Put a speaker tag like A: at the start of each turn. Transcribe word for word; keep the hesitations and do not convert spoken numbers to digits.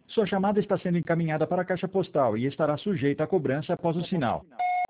A: Sua chamada está sendo encaminhada para a caixa postal e estará sujeita a cobrança após o sinal.